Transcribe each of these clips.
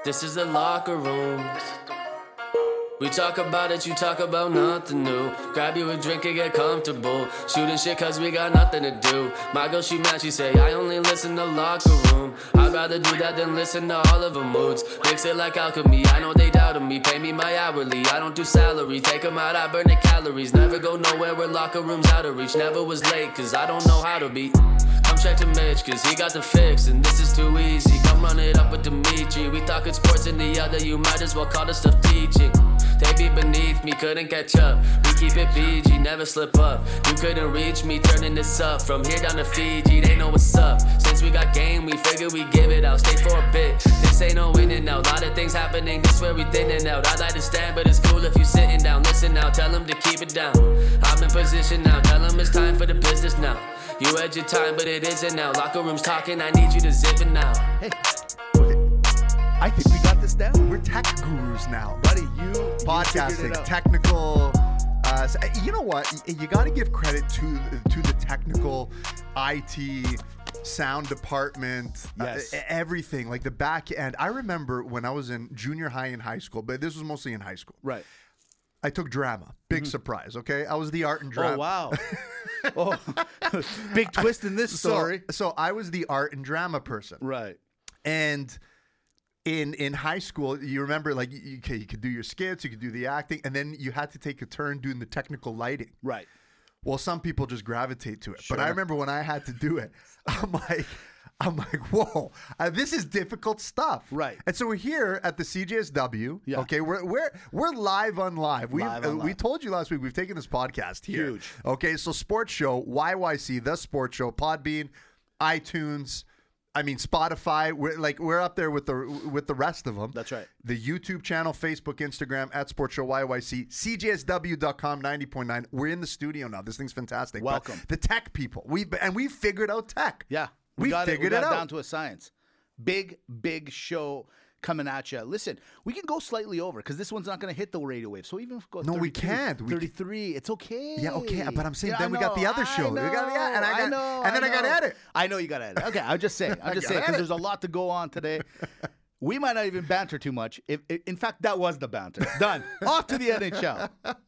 This is the locker room. We talk about it, you talk about nothing new. Grab you a drink and get comfortable. Shooting shit cause we got nothing to do. My girl, she mad, she say, I only listen to locker room. I'd rather do that than listen to all of her moods. Mix it like alchemy, I know they doubted me. Pay me my hourly, I don't do salary. Take them out, I burn the calories. Never go nowhere where locker rooms out of reach. Never was late cause I don't know how to be. Come check to Mitch cause he got the fix and this is too easy. Come run it up with Dimitri. We talking sports in the other, you might as well call this stuff teaching. They be beneath me, couldn't catch up. We keep it PG, never slip up. You couldn't reach me, turning this up. From here down to Fiji, they know what's up. Since we got game, we figure we give it out. Stay for a bit, this ain't no in and out. Lot of things happening, this where we thinning out. I'd like to stand, but it's cool if you sitting down. Listen now, tell them to keep it down. I'm in position now, tell them it's time for the business now. You had your time, but it isn't now. Locker rooms talking, I need you to zip it now. Hey, I think we got this down. We're tech gurus now. Buddy, you podcasting, technical. You know what? You got to give credit to the technical IT sound department, yes. Everything, like the back end. I remember when I was in junior high and high school, but this was mostly in high school. Right. I took drama. Big surprise, okay? I was the art and drama. Oh, wow. Oh, big twist in this story. So I was the art and drama person. Right. And in high school, you remember, like, you could do your skits, you could do the acting, and then you had to take a turn doing the technical lighting. Right. Well, some people just gravitate to it. Sure. But I remember when I had to do it, I'm like, whoa, this is difficult stuff. Right. And so we're here at the CJSW. Yeah. Okay, we're live on live. We told you last week we've taken this podcast here. Huge. Okay, so sports show, YYC, the sports show, Podbean, iTunes, Spotify. We're up there with the rest of them. That's right. The YouTube channel, Facebook, Instagram, at Sports Show YYC, CJSW.com 90.9. We're in the studio now. This thing's fantastic. Welcome. But the tech people. We figured out tech. Yeah. We figured it out. Down to a science. Big show coming at you. Listen, we can go slightly over because this one's not going to hit the radio wave. So even if we go 32, we can't. 33, it's okay. Yeah, okay. But I'm saying we got the other show. I got to edit. I know you got to edit. Okay, I'm just saying because there's a lot to go on today. We might not even banter too much. In fact, that was the banter. Done. Off to the NHL.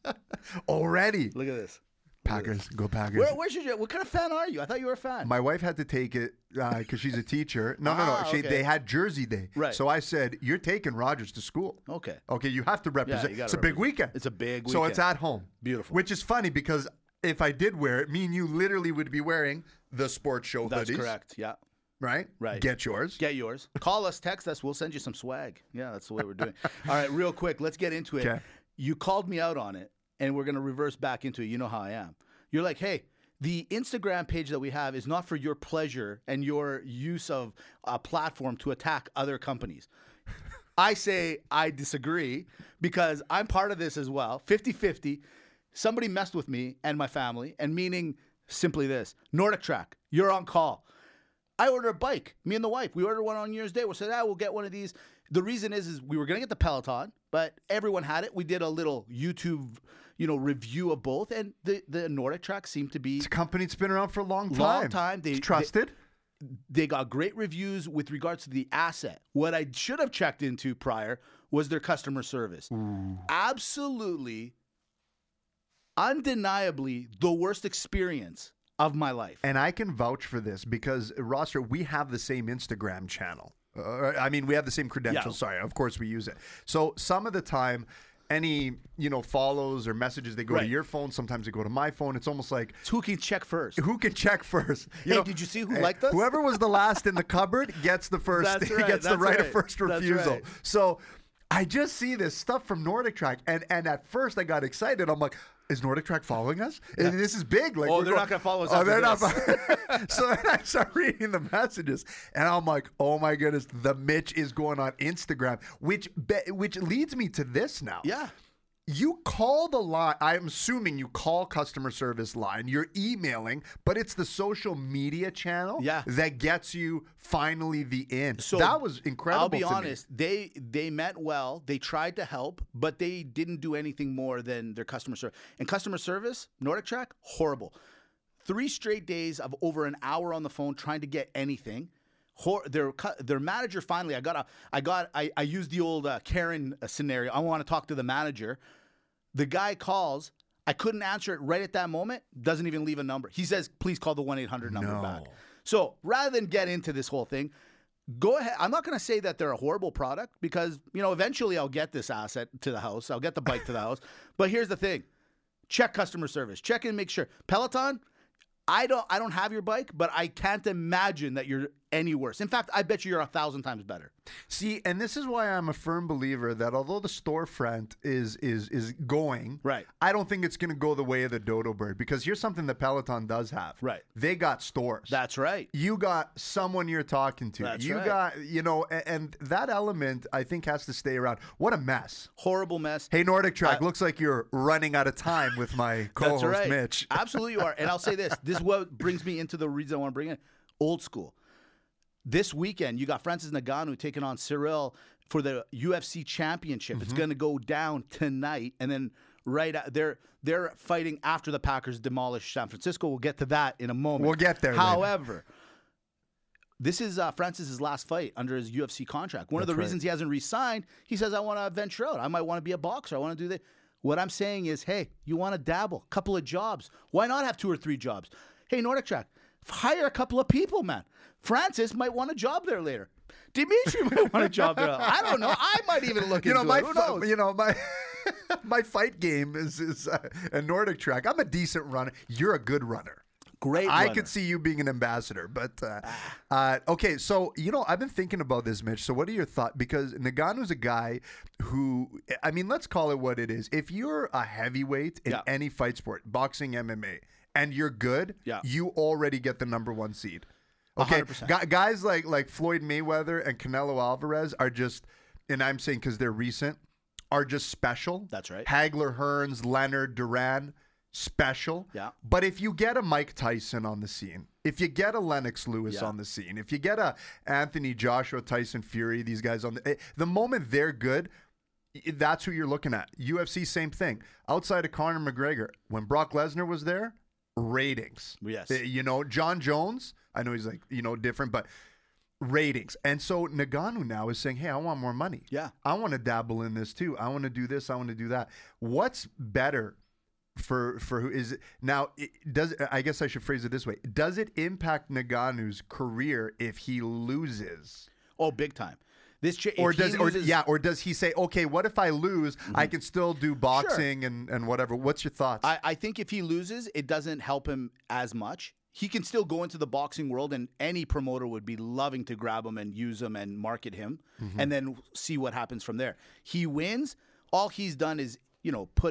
Already. Look at this. Packers, go Packers. What kind of fan are you? I thought you were a fan. My wife had to take it because she's a teacher. No. Okay. They had Jersey Day. Right. So I said, you're taking Rogers to school. Okay. Okay, you have to represent. Yeah, it's a big weekend. It's a big weekend. So it's at home. Beautiful. Which is funny because if I did wear it, me and you literally would be wearing the sports show That's hoodies. correct, yeah. Right? Get yours. Get yours. Call us, text us. We'll send you some swag. Yeah, that's the way we're doing. All right, real quick, let's get into it. Okay. You called me out on it, and we're going to reverse back into it. You know how I am. You're like, hey, the Instagram page that we have is not for your pleasure and your use of a platform to attack other companies. I say I disagree because I'm part of this as well. 50-50. Somebody messed with me and my family, and meaning simply this. Nordic Track, you're on call. I ordered a bike. Me and the wife. We ordered one on New Year's Day. We said, we'll get one of these. The reason is we were going to get the Peloton, but everyone had it. We did a little YouTube review of both, and the Nordic Track seemed to be... It's a company that's been around for a long time. It's trusted. They got great reviews with regards to the asset. What I should have checked into prior was their customer service. Ooh. Absolutely, undeniably, the worst experience of my life. And I can vouch for this because, Roster, we have the same Instagram channel. We have the same credentials. Yeah. Sorry, of course we use it. So some of the time... any follows or messages, they go to your phone, sometimes they go to my phone. It's almost like it's who can check first. Did you see who liked us? Whoever was the last in the cupboard gets the first. That's right, gets the right of first That's refusal. right. So I just see this stuff from Nordic Track, and at first I got excited. I'm like, is Nordic Track following us? Yeah. This is big. Like, they're not going to follow us. They're not. So then I start reading the messages, and I'm like, oh my goodness, the Mitch is going on Instagram, which leads me to this now. Yeah. You call the line. I'm assuming you call customer service line. You're emailing, but it's the social media channel that gets you finally the in. So that was incredible. I'll be honest. They meant well. They tried to help, but they didn't do anything more than their customer service. And customer service, Nordic Track, horrible. 3 straight days of over an hour on the phone trying to get anything. Their manager finally. I used the old Karen scenario. I want to talk to the manager. The guy calls. I couldn't answer it right at that moment. Doesn't even leave a number. He says, "Please call the 1-800 number back." So rather than get into this whole thing, go ahead. I'm not going to say that they're a horrible product because eventually I'll get this asset to the house. I'll get the bike to the house. But here's the thing: check customer service. Check and make sure. Peloton. I don't have your bike, but I can't imagine that you're any worse. In fact, I bet you're 1,000 times better. See, and this is why I'm a firm believer that although the storefront is going, right, I don't think it's going to go the way of the Dodo Bird, because here's something that Peloton does have. Right. They got stores. That's right. You got someone you're talking to. That's you right. got, and that element I think has to stay around. What a mess. Horrible mess. Hey, Nordic Track, looks like you're running out of time with my co-host That's right. Mitch. Absolutely you are. And I'll say this. This is what brings me into the reason I want to bring in old school. This weekend, you got Francis Ngannou taking on Cyril for the UFC championship. It's going to go down tonight, and then they're fighting after the Packers demolish San Francisco. We'll get to that in a moment. We'll get there. However, this is Francis's last fight under his UFC contract. One of the reasons he hasn't re-signed, he says, "I want to venture out. I might want to be a boxer. I want to do that." What I'm saying is, hey, you want to dabble, couple of jobs. Why not have 2 or 3 jobs? Hey, Nordic Track, hire a couple of people, man. Francis might want a job there later. Dimitri might want a job there. I don't know. I might even look into it. Who knows? My fight game is a Nordic Track. I'm a decent runner. You're a good runner. Great I runner. could see you being an ambassador. But, okay, so, I've been thinking about this, Mitch. So what are your thoughts? Because Ngannou's a guy who, let's call it what it is. If you're a heavyweight in any fight sport, boxing, MMA, and you're good, you already get the number 1 seed. Okay, 100%. Guys like Floyd Mayweather and Canelo Alvarez are just, and I'm saying because they're recent, are just special. That's right. Hagler, Hearns, Leonard, Duran, special. Yeah. But if you get a Mike Tyson on the scene, if you get a Lennox Lewis on the scene, if you get a Anthony Joshua, Tyson Fury, these guys on the moment they're good, that's who you're looking at. UFC, same thing. Outside of Conor McGregor, when Brock Lesnar was there, ratings. Yes. John Jones, I know he's different, but ratings. And so Ngannou now is saying, hey, I want more money. Yeah. I want to dabble in this too. I want to do this. I want to do that. What's better for who is it? Now, I guess I should phrase it this way. Does it impact Ngannou's career if he loses? Oh, big time. Or does he say, okay, what if I lose? I can still do boxing and whatever. What's your thoughts? I think if he loses, it doesn't help him as much. He can still go into the boxing world, and any promoter would be loving to grab him and use him and market him, and then see what happens from there. He wins. All he's done is, put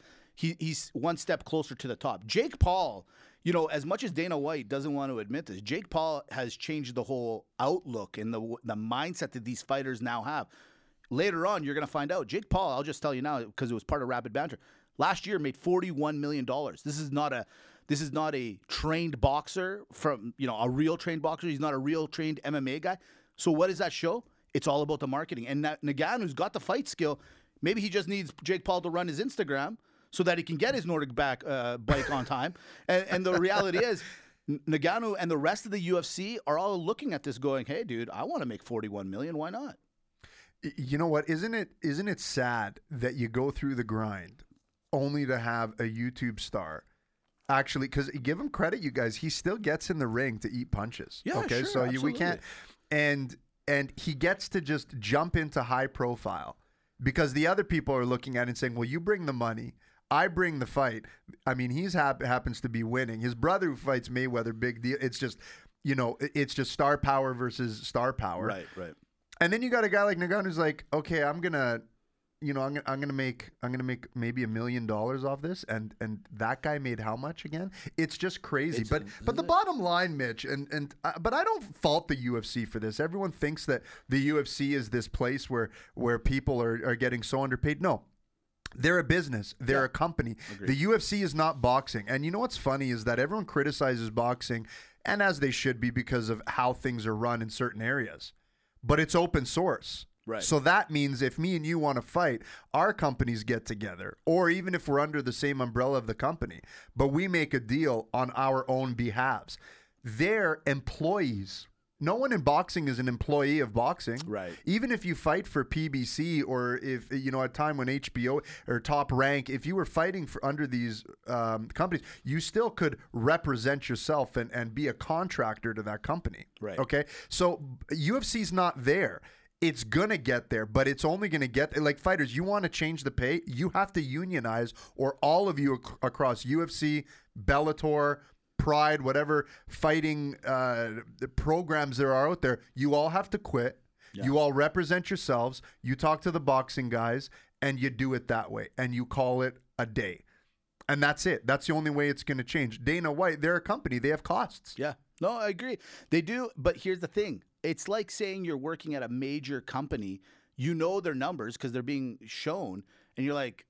he's one step closer to the top. Jake Paul, as much as Dana White doesn't want to admit this, Jake Paul has changed the whole outlook and the mindset that these fighters now have. Later on, you're going to find out. Jake Paul, I'll just tell you now because it was part of Rapid Banter, last year made $41 million. This is not a trained boxer from, a real trained boxer. He's not a real trained MMA guy. So what does that show? It's all about the marketing. And Ngannou's got the fight skill. Maybe he just needs Jake Paul to run his Instagram so that he can get his Nordic bike on time. And the reality is, Ngannou and the rest of the UFC are all looking at this going, hey, dude, I want to make $41 million. Why not? You know what? Isn't it sad that you go through the grind only to have a YouTube star actually, because give him credit, you guys, he still gets in the ring to eat punches. Yeah, okay, sure, so we absolutely. can't, and he gets to just jump into high profile because the other people are looking at it and saying, well, you bring the money, I bring the fight. I mean, he's happens to be winning. His brother who fights Mayweather, big deal. It's just, it's just star power versus star power. Right. And then you got a guy like Ngannou who's like, okay, I'm gonna make maybe $1 million off this, and that guy made how much again? It's just crazy. But the bottom line, Mitch, but I don't fault the UFC for this. Everyone thinks that the UFC is this place where people are getting so underpaid. No. They're a business. They're a company. Agreed. The UFC is not boxing. And you know what's funny is that everyone criticizes boxing, and as they should be because of how things are run in certain areas. But it's open source. Right. So that means if me and you want to fight, our companies get together, or even if we're under the same umbrella of the company, but we make a deal on our own behalves. They're employees No one in boxing is an employee of boxing. Right. Even if you fight for PBC or if, you know, at a time when HBO or Top Rank, if you were fighting for under these companies, you still could represent yourself and be a contractor to that company. Right. Okay. So UFC's not there. It's going to get there, but it's only going to get like fighters. You want to change the pay, you have to unionize, or all of you across UFC, Bellator, Pride, whatever fighting programs there are out there, you all have to quit. Yeah. You all represent yourselves. You talk to the boxing guys, and you do it that way, and you call it a day. And that's it. That's the only way it's going to change. Dana White, they're a company. They have costs. Yeah. No, I agree. They do. But here's the thing. It's like saying you're working at a major company. You know their numbers because they're being shown. And you're like,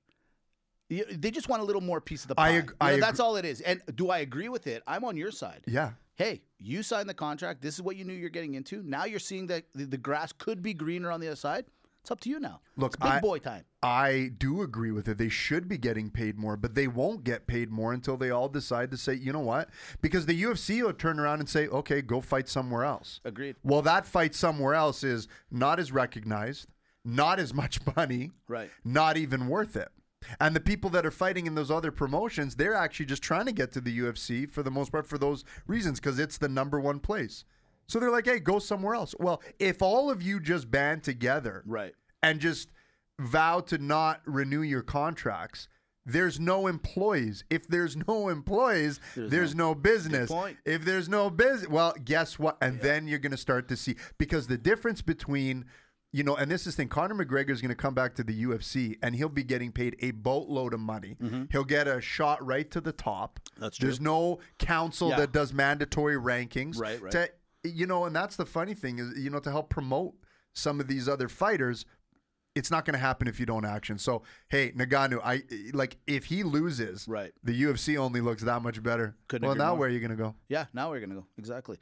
they just want a little more piece of the pie. That's all it is. And do I agree with it? I'm on your side. Yeah. Hey, you signed the contract. This is what you knew you're getting into. Now you're seeing that the grass could be greener on the other side. It's up to you now. Look, it's big boy time. I do agree with it. They should be getting paid more, but they won't get paid more until they all decide to say, you know what? Because the UFC will turn around and say, okay, go fight somewhere else. Agreed. Well, that fight somewhere else is not as recognized, not as much money, right? Not even worth it. And the people that are fighting in those other promotions, they're actually just trying to get to the UFC for the most part for those reasons, because it's the number one place. So they're like, hey, go somewhere else. Well, if all of you just band together, right, and just vow to not renew your contracts, there's no employees. If there's no employees, there's no business. If there's no business, well, guess what? And then you're going to start to see, because the difference between, you know, and this is the thing, Conor McGregor is going to come back to the UFC and he'll be getting paid a boatload of money. Mm-hmm. He'll get a shot right to the top. That's true. There's no council that does mandatory rankings. Right. You know, and that's the funny thing is, you know, to help promote some of these other fighters, it's not going to happen if you don't action. So, hey, Ngannou, if he loses, right, the UFC only looks that much better. Now where are you going to go? Yeah, now where are you going to go? Exactly.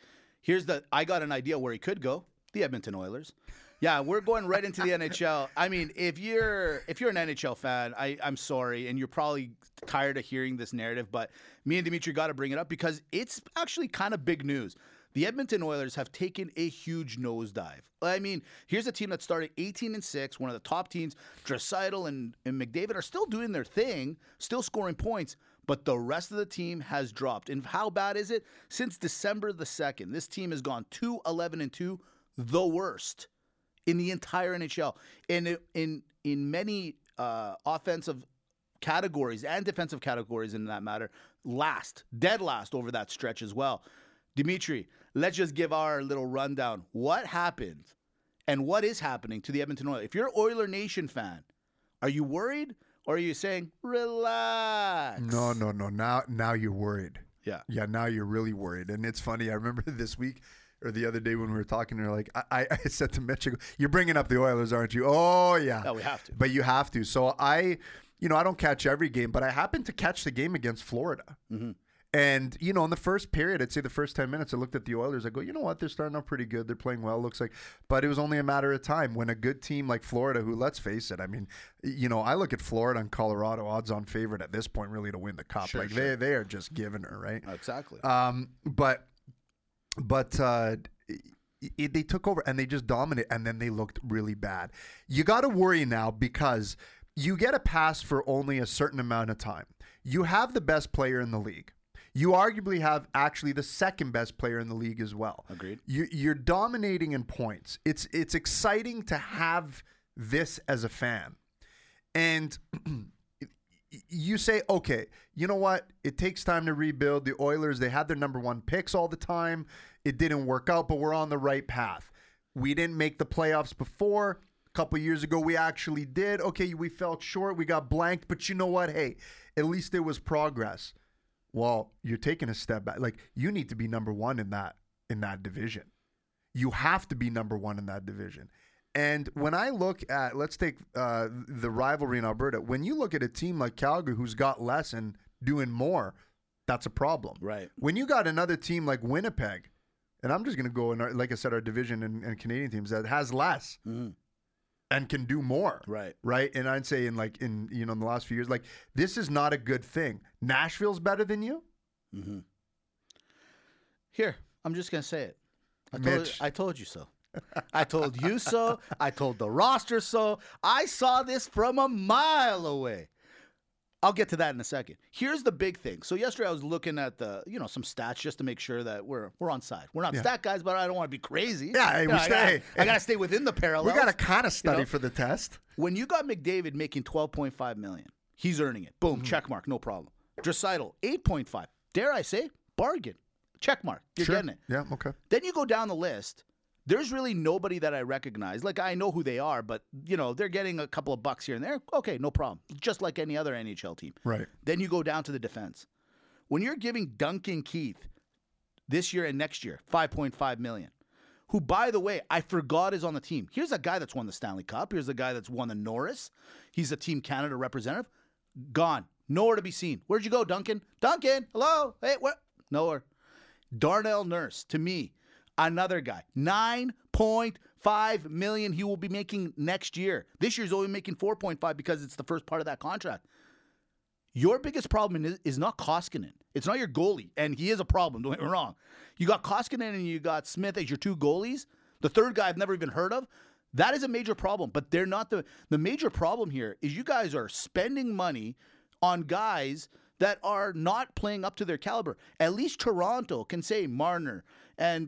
I got an idea where he could go. The Edmonton Oilers. Yeah, we're going right into the NHL. I mean, if you're an NHL fan, I'm sorry, and you're probably tired of hearing this narrative, but me and Dimitri got to bring it up because it's actually kind of big news. The Edmonton Oilers have taken a huge nosedive. I mean, here's a team that started 18-6, one of the top teams. Draisaitl and McDavid are still doing their thing, still scoring points, but the rest of the team has dropped. And how bad is it? Since December the 2nd, this team has gone 2-11-2, the worst in the entire NHL. And in many offensive categories and defensive categories, in that matter, dead last over that stretch as well. Dimitri, let's just give our little rundown. What happened and what is happening to the Edmonton Oilers? If you're an Oiler Nation fan, are you worried or are you saying, relax? No. Now you're worried. Yeah. Yeah, now you're really worried. And it's funny. I remember this week or the other day when we were talking, they're like, I said to Mitch, you're bringing up the Oilers, aren't you? Oh, yeah. No, we have to. But you have to. So I don't catch every game, but I happened to catch the game against Florida. Mm-hmm. And, you know, in the first period, I'd say the first 10 minutes, I looked at the Oilers. I go, you know what? They're starting out pretty good. They're playing well, looks like. But it was only a matter of time when a good team like Florida, who, let's face it, I mean, you know, I look at Florida and Colorado, odds-on favorite at this point really to win the Cup. Sure. They are just giving her, right? Exactly. But they took over and they just dominated, and then they looked really bad. You got to worry now because you get a pass for only a certain amount of time. You have the best player in the league. You arguably have actually the second best player in the league as well. Agreed. You're dominating in points. It's exciting to have this as a fan. And you say, okay, you know what? It takes time to rebuild. The Oilers, they had their number one picks all the time. It didn't work out, but we're on the right path. We didn't make the playoffs before. A couple years ago, we actually did. Okay, we fell short. We got blanked. But you know what? Hey, at least there was progress. Well, you're taking a step back. Like, you need to be number one in that division. You have to be number one in that division. And when I look at, let's take the rivalry in Alberta. When you look at a team like Calgary who's got less and doing more, that's a problem. Right. When you got another team like Winnipeg, and I'm just going to go in, like I said, our division and Canadian teams that has less. Mm-hmm. And can do more, right? And I'd say in the last few years, like, this is not a good thing. Nashville's better than you. Mm-hmm. Here, I'm just gonna say it. Mitch. I told you so. I told you so. I told the roster so. I saw this from a mile away. I'll get to that in a second. Here's the big thing. So yesterday I was looking at some stats just to make sure that we're on side. We're not stat guys, but I don't want to be crazy. Yeah, I gotta stay within the parallels. We got to kind of study for the test. When you got McDavid making $12.5 million, he's earning it. Boom, check mark, no problem. Draisaitl, $8.5. Dare I say, bargain. Check mark. You're getting it. Yeah, okay. Then you go down the list. There's really nobody that I recognize. Like, I know who they are, but, they're getting a couple of bucks here and there. Okay, no problem. Just like any other NHL team. Right. Then you go down to the defense. When you're giving Duncan Keith this year and next year $5.5 million, who, by the way, I forgot is on the team. Here's a guy that's won the Stanley Cup. Here's a guy that's won the Norris. He's a Team Canada representative. Gone. Nowhere to be seen. Where'd you go, Duncan? Duncan, hello? Hey, what? Nowhere. Darnell Nurse, to me, another guy, $9.5 million he will be making next year. This year's only making $4.5 because it's the first part of that contract. Your biggest problem is not Koskinen. It's not your goalie, and he is a problem, don't get me wrong. You got Koskinen and you got Smith as your two goalies. The third guy I've never even heard of. That is a major problem, but they're not the major problem here is you guys are spending money on guys that are not playing up to their caliber. At least Toronto can say Marner and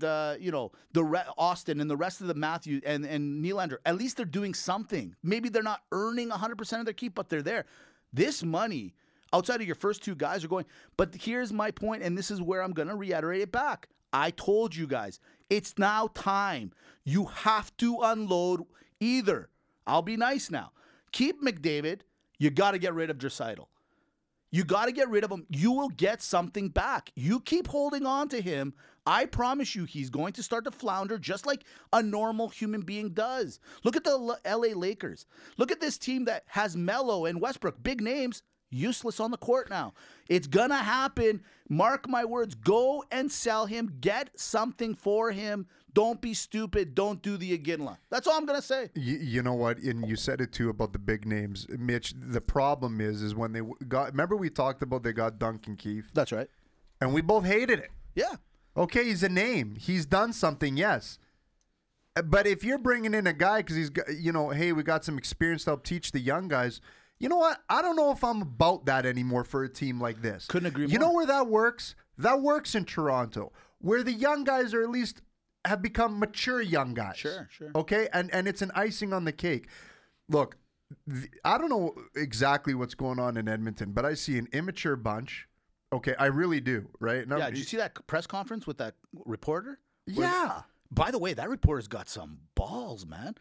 Austin and the rest of the Matthews and Nylander. At least they're doing something. Maybe they're not earning 100% of their keep, but they're there. This money outside of your first two guys are going. But here's my point, and this is where I'm going to reiterate it back. I told you guys, it's now time. You have to unload either. I'll be nice now. Keep McDavid. You got to get rid of Draisaitl. You got to get rid of him. You will get something back. You keep holding on to him. I promise you he's going to start to flounder just like a normal human being does. Look at the LA Lakers. Look at this team that has Melo and Westbrook, big names, useless on the court now. It's going to happen. Mark my words. Go and sell him. Get something for him. Don't be stupid. Don't do the Iginla. That's all I'm going to say. You know what? And you said it too about the big names. Mitch, the problem is when they got, remember we talked about they got Duncan Keith? That's right. And we both hated it. Yeah. Okay, he's a name. He's done something, yes. But if you're bringing in a guy because he's got, hey, we got some experience to help teach the young guys. You know what? I don't know if I'm about that anymore for a team like this. Couldn't agree more. You know where that works? That works in Toronto, where the young guys are at least have become mature young guys. Sure. Okay? And it's an icing on the cake. Look, I don't know exactly what's going on in Edmonton, but I see an immature bunch. Okay, I really do, right? Yeah, did you see that press conference with that reporter? Yeah. By the way, that reporter's got some balls, man.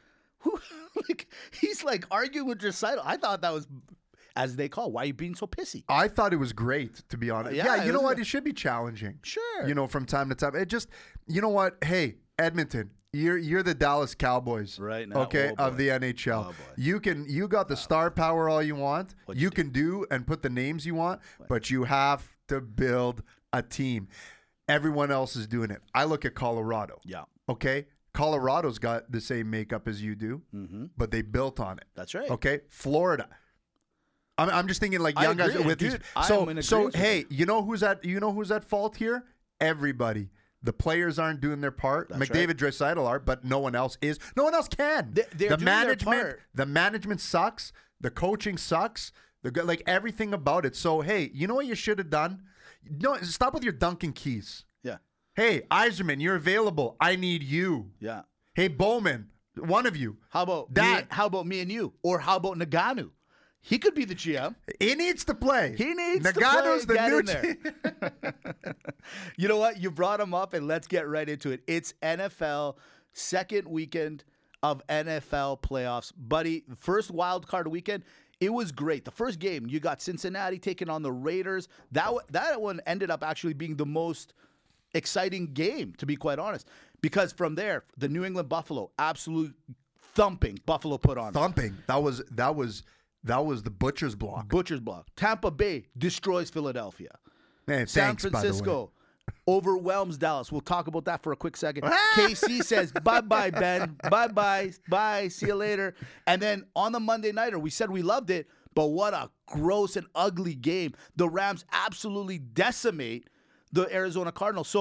He's like arguing with Draisaitl. I thought that was, as they call, why are you being so pissy? I thought it was great, to be honest. Yeah, you know what? It should be challenging. Sure. From time to time. It just, you know what? Hey, Edmonton, you're the Dallas Cowboys, right now, okay, of the NHL. You got the star power all you want. You can do and put the names you want, but you have to build a team. Everyone else is doing it. I look at Colorado. Yeah. Okay. Colorado's got the same makeup as you do, but they built on it. That's right. Okay. Florida. I'm just thinking like young guys with these. So hey, you know who's at fault here? Everybody. The players aren't doing their part. That's McDavid, right. Draisaitl are, but no one else is. No one else can. They're doing their part. The management sucks. The coaching sucks. Like everything about it. So hey, you know what you should have done? No, stop with your Duncan Keiths. Yeah. Hey, Yzerman, you're available. I need you. Yeah. Hey, Bowman, one of you. How about me and you? Or how about Nagano? He could be the GM. He needs to play. Nagano's the new GM. You know what? You brought him up, and let's get right into it. It's NFL second weekend of NFL playoffs. Buddy, first wild card weekend. It was great. The first game, you got Cincinnati taking on the Raiders. That one ended up actually being the most exciting game, to be quite honest. Because from there, the New England Buffalo, absolute thumping Buffalo put on. Thumping. That was the butcher's block. Butcher's block. Tampa Bay destroys Philadelphia. Man, San thanks, Francisco overwhelms Dallas. We'll talk about that for a quick second. KC says, bye-bye, Ben. Bye-bye. Bye. See you later. And then on the Monday Nighter, we said we loved it, but what a gross and ugly game. The Rams absolutely decimate the Arizona Cardinals. So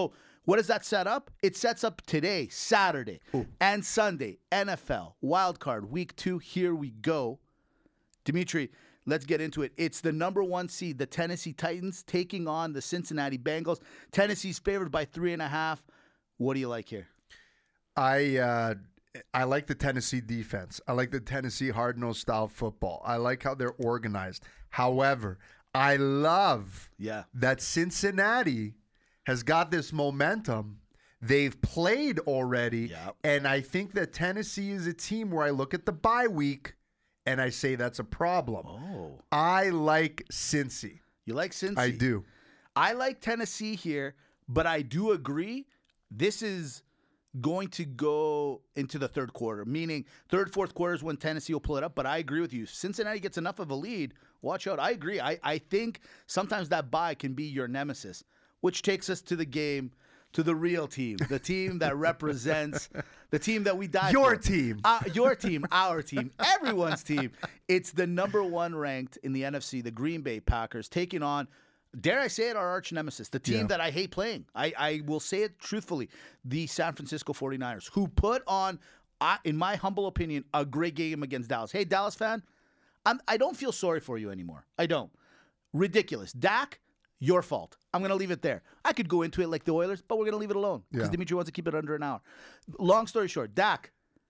What does that set up? It sets up today, Saturday, and Sunday, NFL, wild card, week 2. Here we go. Dimitri, let's get into it. It's the number 1 seed, the Tennessee Titans, taking on the Cincinnati Bengals. Tennessee's favored by 3.5. What do you like here? I like the Tennessee defense. I like the Tennessee hard-nosed style football. I like how they're organized. However, I love that Cincinnati has got this momentum. They've played already. Yep. And I think that Tennessee is a team where I look at the bye week and I say that's a problem. Oh. I like Cincy. You like Cincy? I do. I like Tennessee here, but I do agree this is going to go into the third quarter, meaning third, fourth quarters when Tennessee will pull it up. But I agree with you. Cincinnati gets enough of a lead. Watch out. I agree. I think sometimes that bye can be your nemesis, which takes us to the game, to the real team, the team that represents, the team that we die Your for. team. Your team, our team, everyone's team. It's the number 1 ranked in the NFC, the Green Bay Packers, taking on, dare I say it, our arch nemesis, the team that I hate playing. I will say it truthfully, the San Francisco 49ers, who put on, in my humble opinion, a great game against Dallas. Hey, Dallas fan, I don't feel sorry for you anymore. I don't. Ridiculous. Dak, your fault. I'm going to leave it there. I could go into it like the Oilers, but we're going to leave it alone because Dimitri wants to keep it under an hour. Long story short, Dak,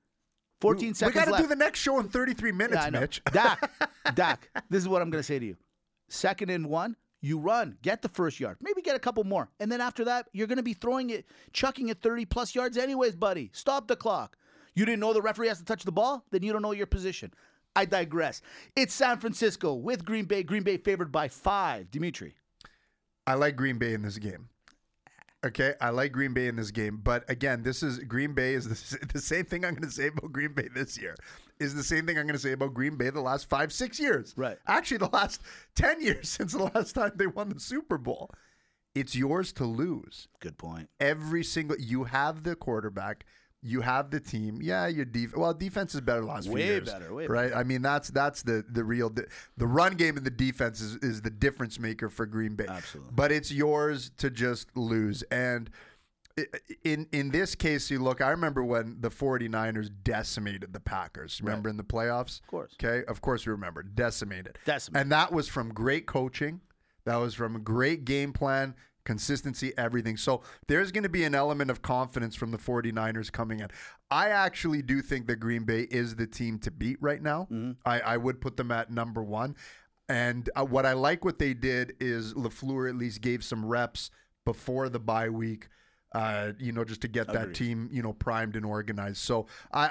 14 seconds left. We got to do the next show in 33 minutes, Mitch. Dak, this is what I'm going to say to you. 2nd and 1, you run, get the first yard, maybe get a couple more. And then after that, you're going to be throwing it, chucking it 30-plus yards anyways, buddy. Stop the clock. You didn't know the referee has to touch the ball? Then you don't know your position. I digress. It's San Francisco with Green Bay. Green Bay favored by 5. Dimitri. I like Green Bay in this game. Okay, I like Green Bay in this game. But again, Green Bay is the same thing I'm going to say about Green Bay this year. Is the same thing I'm going to say about Green Bay the last 5-6 years. Right. Actually, the last 10 years since the last time they won the Super Bowl. It's yours to lose. Good point. You have the quarterback. You have the team. Yeah, your defense is better the last few years. Way right? better. I mean, that's the real the run game and the defense is the difference maker for Green Bay. Absolutely. But it's yours to just lose. And in this case, you look, I remember when the 49ers decimated the Packers. Remember in the playoffs? Of course. Okay, of course we remember. Decimated. Decimated. And that was from great coaching. That was from a great game plan. Consistency, everything. So there's going to be an element of confidence from the 49ers coming in. I actually do think that Green Bay is the team to beat right now. Mm-hmm. I would put them at number 1. And what I like what they did is LaFleur at least gave some reps before the bye week, just to get that team, primed and organized. So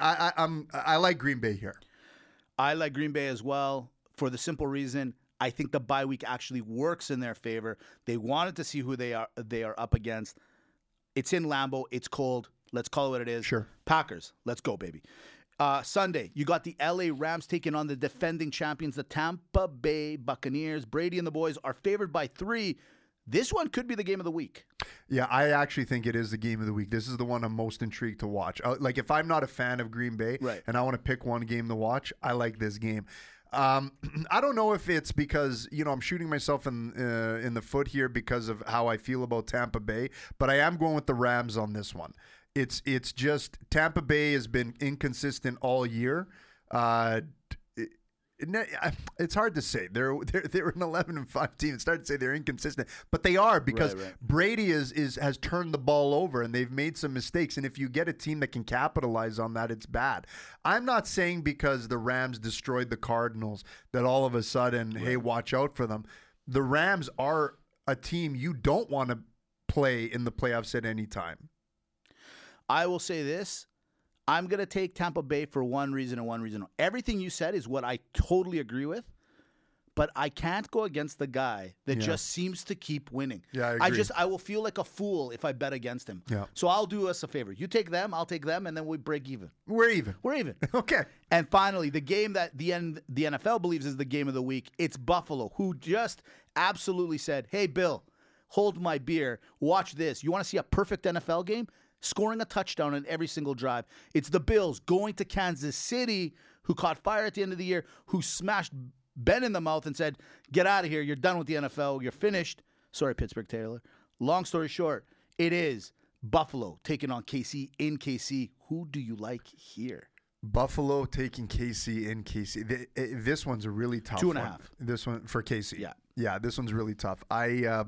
I like Green Bay here. I like Green Bay as well for the simple reason I think the bye week actually works in their favor. They wanted to see who they are up against. It's in Lambeau. It's cold. Let's call it what it is. Sure. Packers. Let's go, baby. Sunday, you got the LA Rams taking on the defending champions, the Tampa Bay Buccaneers. Brady and the boys are favored by 3. This one could be the game of the week. Yeah, I actually think it is the game of the week. This is the one I'm most intrigued to watch. Like, if I'm not a fan of Green Bay and I want to pick one game to watch, I like this game. I don't know if it's because, I'm shooting myself in the foot here because of how I feel about Tampa Bay, but I am going with the Rams on this one. It's just Tampa Bay has been inconsistent all year. It's hard to say. They're an 11-5 team. It's hard to say they're inconsistent, but they are because Brady has turned the ball over and they've made some mistakes. And if you get a team that can capitalize on that, it's bad. I'm not saying because the Rams destroyed the Cardinals that all of a sudden, hey, watch out for them. The Rams are a team you don't want to play in the playoffs at any time. I will say this. I'm going to take Tampa Bay for one reason and one reason. Everything you said is what I totally agree with, but I can't go against the guy that just seems to keep winning. Yeah, I agree. I will feel like a fool if I bet against him. Yeah. So I'll do us a favor. You take them, I'll take them, and then we break even. We're even. Okay. And finally, the game that the NFL believes is the game of the week, it's Buffalo, who just absolutely said, hey, Bill, hold my beer. Watch this. You want to see a perfect NFL game? Scoring a touchdown on every single drive. It's the Bills going to Kansas City, who caught fire at the end of the year, who smashed Ben in the mouth and said, get out of here. You're done with the NFL. You're finished. Sorry, Pittsburgh Taylor. Long story short, it is Buffalo taking on KC in KC. Who do you like here? Buffalo taking KC in KC. This one's a really tough 2.5. one. This one for KC. Yeah. This one's really tough. I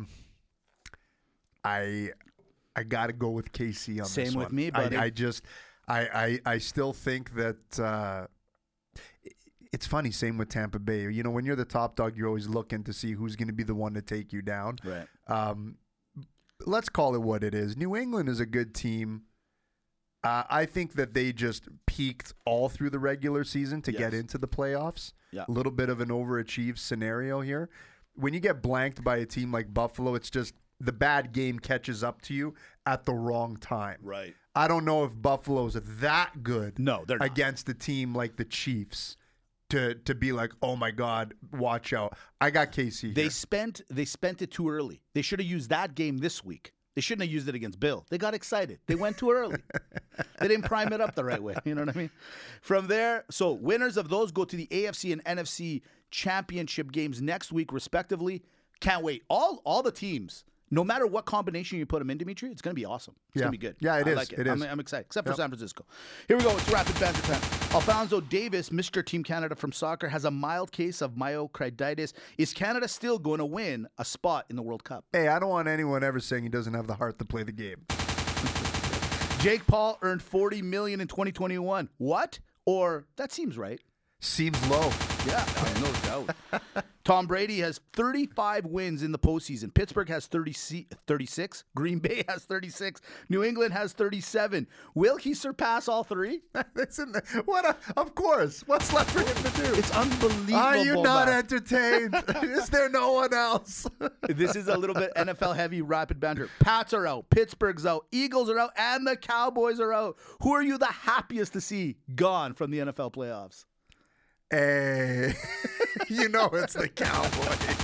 got to go with KC on Same this one. with me, buddy. I still think that it's funny. Same with Tampa Bay. You know, when you're the top dog, you're always looking to see who's going to be the one to take you down. Right. Let's call it what it is. New England is a good team. I think that they just peaked all through the regular season to get into the playoffs. Yeah. A little bit of an overachieved scenario here. When you get blanked by a team like Buffalo, it's just the bad game catches up to you at the wrong time. Right. I don't know if Buffalo's that good No, they're not. against a team like the Chiefs to be like, oh my God, watch out. I got KC They here. spent it too early. They should have used that game this week. They shouldn't have used it against Bill. They got excited. They went too early. They didn't prime it up the right way. You know what I mean? From there, so winners of those go to the AFC and NFC championship games next week, respectively. Can't wait. All the teams, no matter what combination you put them in, Dimitri, it's going to be awesome. It's going to be good. Yeah, it I is. like it. It is. I'm excited, except for San Francisco. Here we go. It's rapid banter time. Alfonso Davis, Mr. Team Canada from soccer, has a mild case of myocarditis. Is Canada still going to win a spot in the World Cup? Hey, I don't want anyone ever saying he doesn't have the heart to play the game. Jake Paul earned $40 million in 2021. What? Or that seems right. Seems low. Yeah, no doubt. Tom Brady has 35 wins in the postseason. Pittsburgh has 36. Green Bay has 36. New England has 37. Will he surpass all three? Of course. What's left for him to do? It's unbelievable. Are you not man. entertained? Is there no one else? This is a little bit NFL heavy rapid banter. Pats are out. Pittsburgh's out. Eagles are out. And the Cowboys are out. Who are you the happiest to see gone from the NFL playoffs? Hey, you know it's the Cowboys.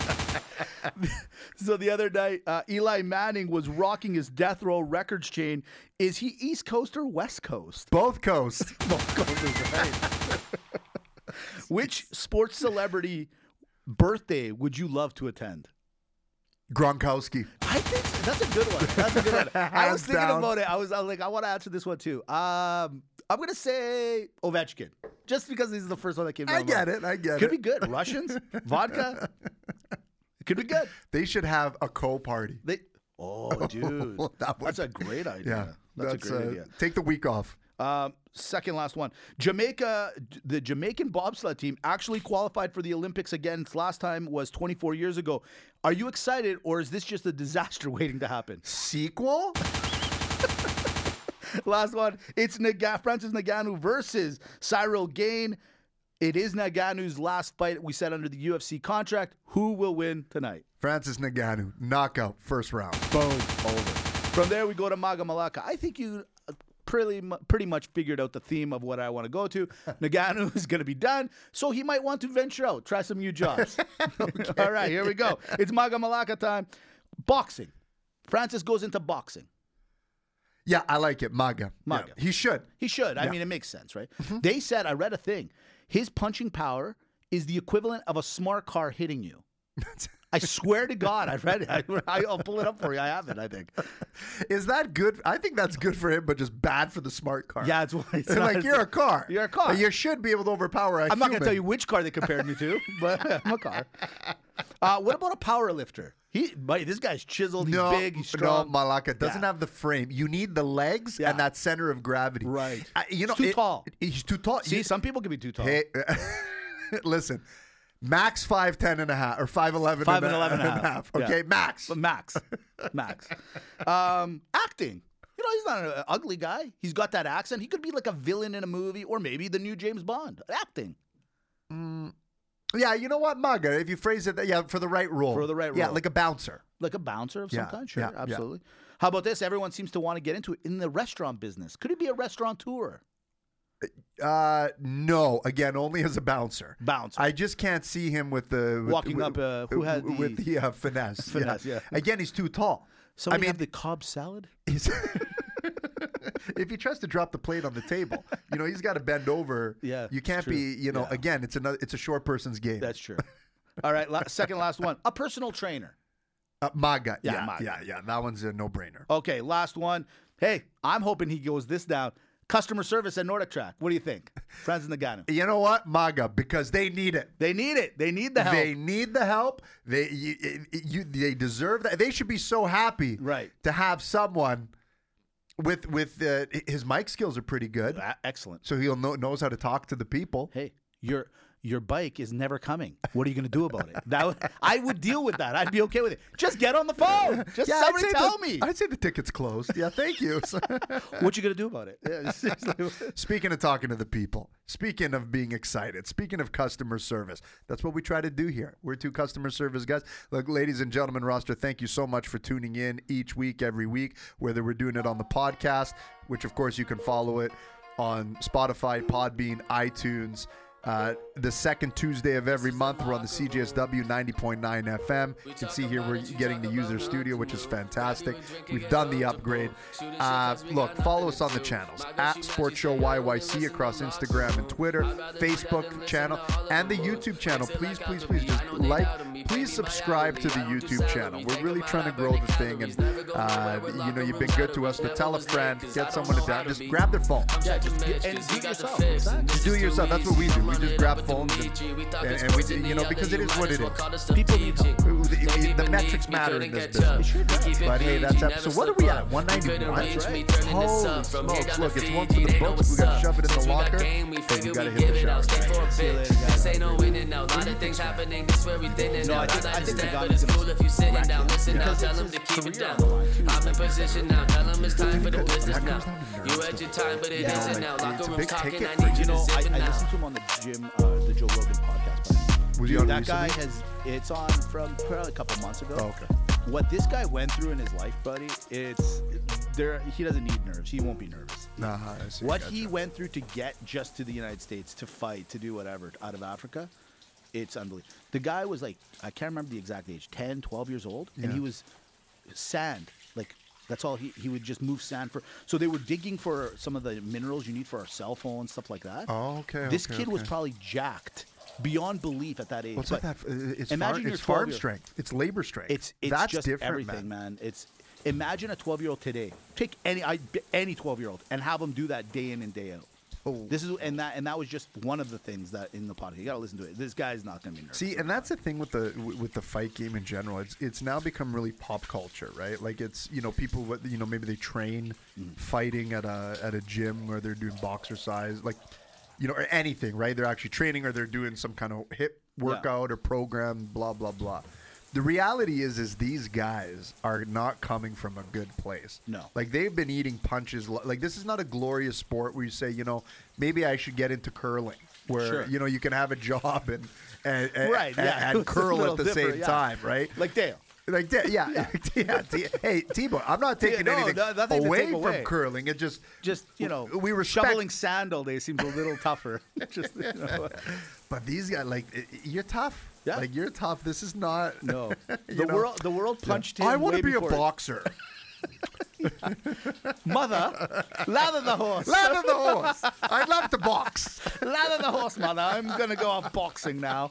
So the other night, Eli Manning was rocking his death row records chain. Is he East Coast or West Coast? Both coasts. Both coasts is right. Which sports celebrity birthday would you love to attend? Gronkowski. I think that's a good one. That's a good one. I was Hands thinking down. about it. I was like, I want to answer this one too. I'm gonna say Ovechkin, just because this is the first one that came to my I get mind. it. I get Could it. be good. Russians, vodka. It could be good. They should have a co-party. Oh, dude, that's a great idea. Yeah, that's a great idea. Take the week off. Second last one. Jamaica, the Jamaican bobsled team actually qualified for the Olympics again. Last time was 24 years ago. Are you excited, or is this just a disaster waiting to happen? Sequel? Last one. It's Francis Ngannou versus Cyril Gane. It is Ngannou's last fight, we said, under the UFC contract. Who will win tonight? Francis Ngannou, knockout, first round. Boom. Over. From there, we go to Maga Malaka. I think you pretty much figured out the theme of what I want to go to. Ngannou is going to be done, so he might want to venture out, try some new jobs. Okay. All right, here we go. It's Maga Malaka time. Boxing. Francis goes into boxing. Yeah, I like it. Maga. Maga. Yeah, he should. He should. I mean, it makes sense, right? They said, I read a thing, his punching power is the equivalent of a smart car hitting you. I swear to God, I read it. I'll pull it up for you. I have it, I think. Is that good? I think that's good for him, but just bad for the smart car. Yeah, it's like not, you're a car. You're a car. You should be able to overpower a I'm not going human. to tell you which car they compared me to, but I'm a car. What about a power lifter? This guy's chiseled, he's big, he's strong. No, Malaka doesn't have the frame. You need the legs and that center of gravity. Right. He's too tall. He's too tall. See, some people can be too tall. Hey, listen. Max 5'10" and a half, or 5'11" 5'11" and a half. Okay, Yeah. max. Max. Acting. You know, he's not an ugly guy. He's got that accent. He could be like a villain in a movie, or maybe the new James Bond. Acting. Yeah, you know what, Maga? If you phrase it, for the right role. For the right Yeah, role. like a bouncer. Like a bouncer of some Yeah, kind? Sure, yeah, yeah. absolutely. How about this? Everyone seems to want to get into it in the restaurant business. Could he be a restaurateur? No, again, only as a bouncer. Bouncer. I just can't see him with the Walking up, who had the- with the finesse. Finesse, yeah. Again, he's too tall. Somebody have the Cobb salad? He's if he tries to drop the plate on the table, he's got to bend over. Yeah, you can't it's true. be. Yeah. Again, it's a short person's game. That's true. All right, second last one. A personal trainer. MAGA. Yeah, Yeah, MAGA. yeah. That one's a no-brainer. Okay, last one. Hey, I'm hoping he goes this down. Customer service at Nordic Track. What do you think? Friends in the Nagano. You know what? MAGA, because they need it. They need it. They need the help. They need the help. They deserve that. They should be so happy Right. to have someone with his mic skills are pretty good. Excellent. So he'll knows how to talk to the people. Hey, your bike is never coming. What are you going to do about it? I would deal with that. I'd be okay with it. Just get on the phone. Just somebody tell me. I'd say the ticket's closed. Yeah, thank you. What you going to do about it? Yeah, seriously. Speaking of talking to the people, speaking of being excited, speaking of customer service, that's what we try to do here. We're two customer service guys. Look, ladies and gentlemen, roster, thank you so much for tuning in each week, every week, whether we're doing it on the podcast, which of course you can follow it on Spotify, Podbean, iTunes. The second Tuesday of every month, we're on the CJSW 90.9 FM. You can see here we're getting to use their studio, which is fantastic. We've done the upgrade. Look, follow us on the channels at Sports Show YYC across Instagram and Twitter, Facebook channel, and the YouTube channel. Please, please, please, just please subscribe to the YouTube channel. We're really trying to grow the thing, and you've been good to us. So tell a friend, get someone to down, just grab their phone. Yeah, just do it yourself. Exactly. Just do it yourself. That's what we do. We just grab phones and we, because it is what it is. People need help. The metrics matter in this business. But hey, that's episode. What are we at? 191. Holy smokes! Look, it's one for the books. We gotta shove it in the locker. And you gotta hit the shower. See you later, guys. Say no winning now. A lot of things happening. This where we thinking No, now. I think Understand, the but it's guy's cool if you sitting gonna down. Listen now. because Tell it's him to his keep it career down. on the line, too. I'm in position now. Tell him it's time for the business That now. comes down to You nerves, had your though. time, but it Yeah, isn't now. it's a Locker room big talking. ticket I for need you to I zip it now. listened to him on the Joe Rogan podcast. Was he on That guy recently? it's on from probably a couple months ago. Oh, okay. What this guy went through in his life, buddy, he doesn't need nerves. He won't be nervous. Nah, I see. What Gotcha. he went through to get just to the United States, to fight, to do whatever out of Africa, it's unbelievable. The guy was like, I can't remember the exact age, 10, 12 years old, and Yeah. he was sand. Like, that's all he would just move sand for. So they were digging for some of the minerals you need for our cell phones, stuff like that. Oh, okay. This okay, kid was okay. probably jacked beyond belief at that age. What's But that? It's imagine farm, your it's farm 12-year strength. It's labor strength. It's That's just different, everything, man. It's imagine a 12-year-old today. Take any 12-year-old and have them do that day in and day out. Oh. This is and that was just one of the things that in the podcast. You gotta listen to it. This guy's not gonna be nervous. See, and that's the thing with the fight game in general. It's now become really pop culture, right? Like it's people maybe they train fighting at a gym where they're doing boxercise, like or anything, right? They're actually training or they're doing some kind of hip workout or program, blah blah blah. The reality is these guys are not coming from a good place. No. Like they've been eating punches. Like this is not a glorious sport where you say, maybe I should get into curling, where Sure. you can have a job and Right, yeah. and It's a curl little at the different, same yeah. time, right? like Dale. Like that, yeah. Hey, T-Boy, I'm not taking no, anything nothing to away take from away. curling. It just we respect. shoveling sand all day seems a little tougher. Just But these guys, you're tough. Yeah. Like you're tough. This is not. no. You know? The world punched him. I want way to be a before- boxer. Mother, lather the horse. Lather the horse. I'd love to box. Lather the horse, mother. I'm gonna go off boxing now.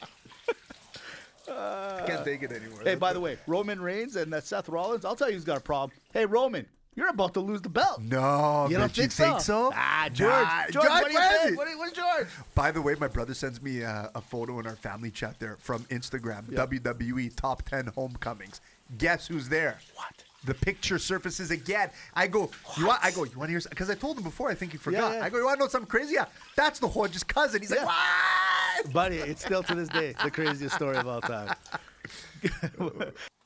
I can't take it anymore. Hey, by the way, Roman Reigns and Seth Rollins, I'll tell you who's got a problem. Hey, Roman, you're about to lose the belt. No, You don't but you think so? Ah, George. Nah, George, what do you George think? What's George? By the way, my brother sends me a photo in our family chat there from Instagram. Yeah. WWE Top 10 Homecomings. Guess who's there? What? The picture surfaces again. I go, you want to hear? Because I told him before. I think he forgot. Yeah. I go, you want to know something crazy? Yeah, that's the Hodge's cousin. He's Yeah. like, what? Buddy, it's still to this day the craziest story of all time.